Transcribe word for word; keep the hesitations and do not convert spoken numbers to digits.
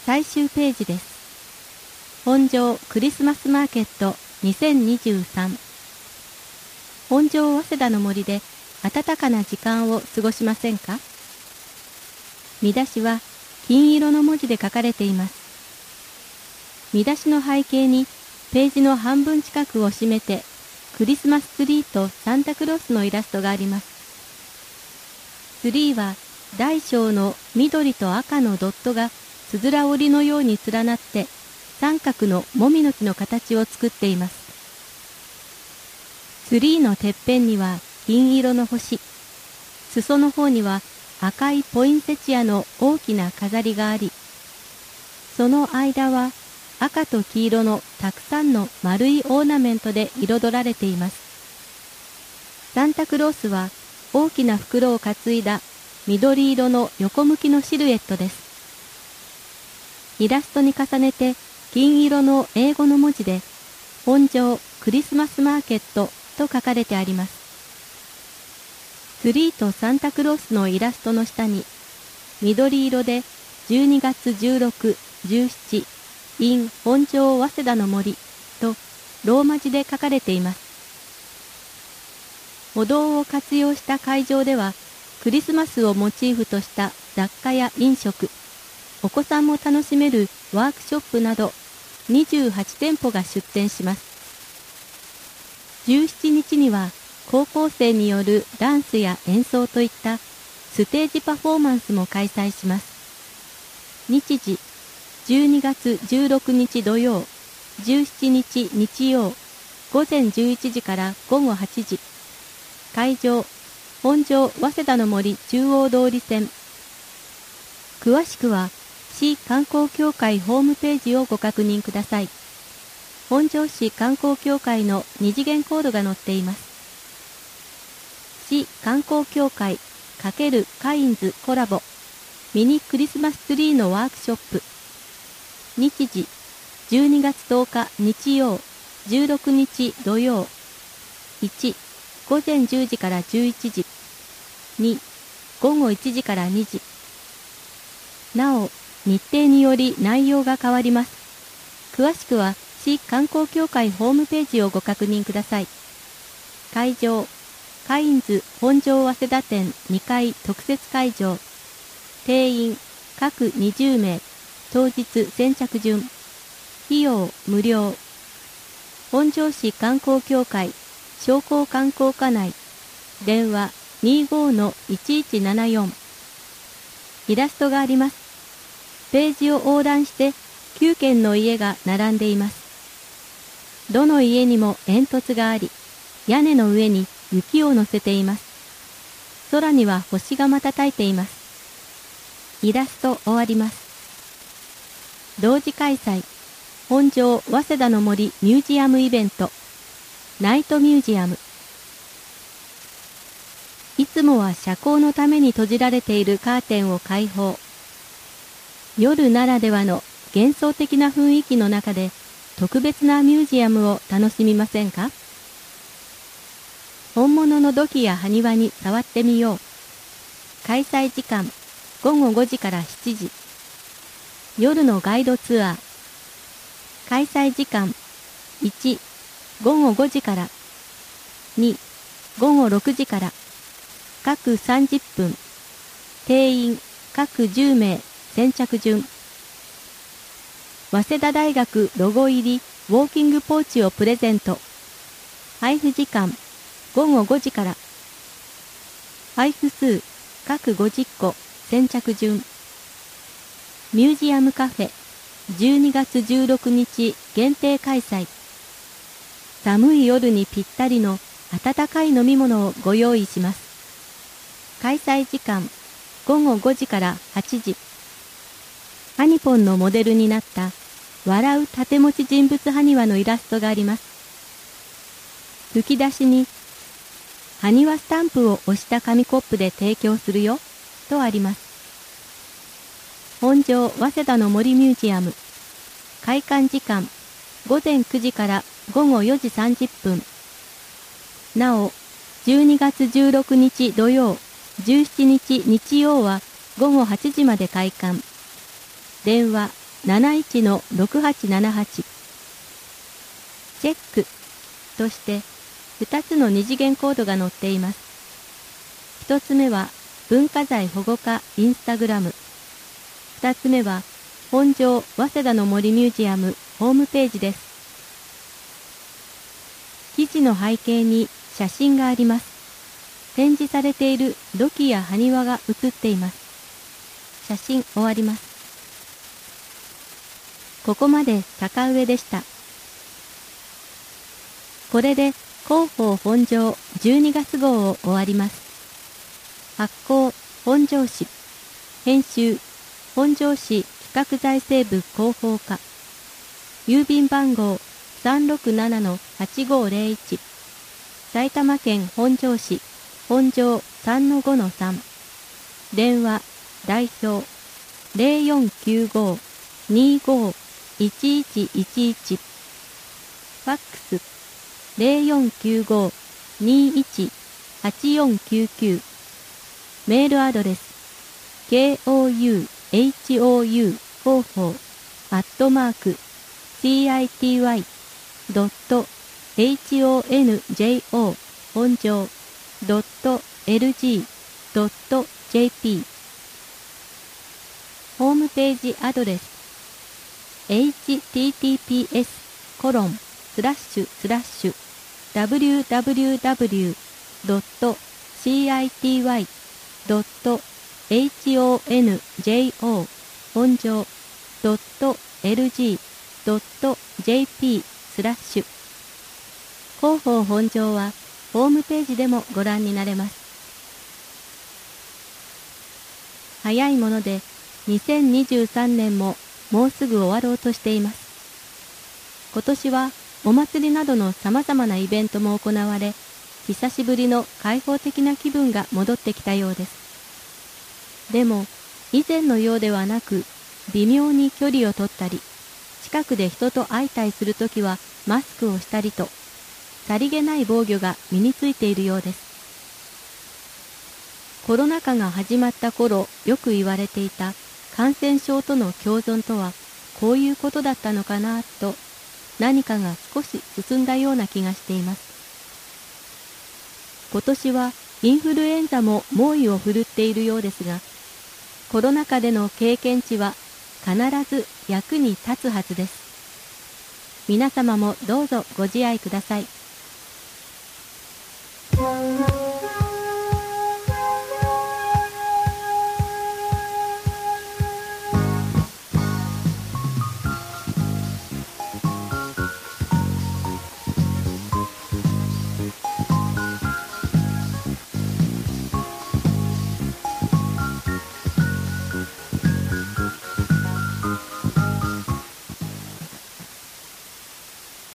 最終ページです。本庄クリスマスマーケットにせんにじゅうさん。本庄早稲田の森で暖かな時間を過ごしませんか？見出しは金色の文字で書かれています。見出しの背景にページの半分近くを占めてクリスマスツリーとサンタクロースのイラストがあります。ツリーは大小の緑と赤のドットがつづら折りのように連なって三角のもみの木の形を作っています。ツリーのてっぺんには銀色の星、裾の方には赤いポインセチアの大きな飾りがあり、その間は赤と黄色のたくさんの丸いオーナメントで彩られています。サンタクロースは大きな袋を担いだ緑色の横向きのシルエットです。イラストに重ねて銀色の英語の文字で本庄クリスマスマーケットと書かれてあります。ツリーとサンタクロースのイラストの下に緑色でじゅうにがつじゅうろく、じゅうしち in 本庄早稲田の森とローマ字で書かれています。歩道を活用した会場ではクリスマスをモチーフとした雑貨や飲食、お子さんも楽しめるワークショップなどにじゅうはちてんぽが出店します。じゅうしちにちには高校生によるダンスや演奏といったステージパフォーマンスも開催します。日時じゅうにがつじゅうろくにち土曜、じゅうしちにち日曜、ごぜんじゅういちじからごごはちじ。会場本庄早稲田の森中央通り線。詳しくは市観光協会ホームページをご確認ください。本庄市観光協会の二次元コードが載っています。市観光協会×カインズコラボミニクリスマスツリーのワークショップ。日時じゅうにがつとおか日曜、じゅうろくにち土曜。いち、ごぜんじゅうじからじゅういちじ。に、ごごいちじからにじ。なお、日程により内容が変わります。詳しくは市観光協会ホームページをご確認ください。会場カインズ本庄早稲田店にかい特設会場。定員各にじゅうめい。当日先着順。費用無料。本庄市観光協会商工観光課内。電話 にじゅうごのいちいちななよん。イラストがあります。ページを横断してきゅうけんの家が並んでいます。どの家にも煙突があり、屋根の上に雪を乗せています。空には星が瞬いています。イラスト終わります。同時開催本庄早稲田の森ミュージアムイベントナイトミュージアム。いつもは遮光のために閉じられているカーテンを開放。夜ならではの幻想的な雰囲気の中で特別なミュージアムを楽しみませんか？本物の土器や埴輪に触ってみよう。開催時間ごごごじからしちじ。夜のガイドツアー。開催時間いち、ごごごじから。に、ごごろくじから。各さんじゅっぷん。定員各じゅうめい。先着順。早稲田大学ロゴ入りウォーキングポーチをプレゼント。配布時間ごごごじから。配布数各ごじゅっこ。先着順。ミュージアムカフェじゅうにがつじゅうろくにち限定開催。寒い夜にぴったりの温かい飲み物をご用意します。開催時間ごごごじからはちじ。ハニポンのモデルになった笑う盾持ち人物埴輪のイラストがあります。吹き出しに埴輪スタンプを押した紙コップで提供するよとあります。本庄早稲田の森ミュージアム。開館時間ごぜんくじからごごよじさんじゅっぷん。なおじゅうにがつじゅうろくにち土曜、じゅうしちにち日曜はごごはちじまで開館。電話なないちのろくはちななはち。チェックとしてふたつの二次元コードが載っています。ひとつめは文化財保護課インスタグラム。ふたつめは本庄早稲田の森ミュージアムホームページです。記事の背景に写真があります。展示されている土器や埴輪が写っています。写真終わります。ここまで坂上でした。これで広報本庄じゅうにがつ号を終わります。発行本庄市、編集本庄市企画財政部広報課、郵便番号 さんろくななのはちごーぜろいち、埼玉県本庄市本庄 さんのごのさん、電話代表 ゼロよんきゅうご にーごー いちいちいちいち、ファックスゼロよんきゅうご にーいち はちよんきゅうきゅう、メールアドレス ケーオーユーエイチオーユー 広報アットマーク シーアイティーワイ ドット エイチオーエヌジェイオー 本庄 ドット エルジー ドット ジェーピー ホームページアドレス エイチティーティーピーエス コロンスラッシュスラッシュ ダブリューダブリューダブリュー ドット シーアイティーワイ ドット エイチオーエヌジェイオー 本庄 ドット エルジー ドット ジェーピー スラッシュ。広報本庄はホームページでもご覧になれます。早いものでにせんにじゅうさんねんももうすぐ終わろうとしています。今年はお祭りなどのさまざまなイベントも行われ、久しぶりの開放的な気分が戻ってきたようです。でも以前のようではなく、微妙に距離を取ったり、近くで人と会いたいするときはマスクをしたりと、さりげない防御が身についているようです。コロナ禍が始まった頃よく言われていた感染症との共存とはこういうことだったのかなと、何かが少し進んだような気がしています。今年はインフルエンザも猛威を振るっているようですが、コロナ禍での経験値は必ず役に立つはずです。皆様もどうぞご自愛ください。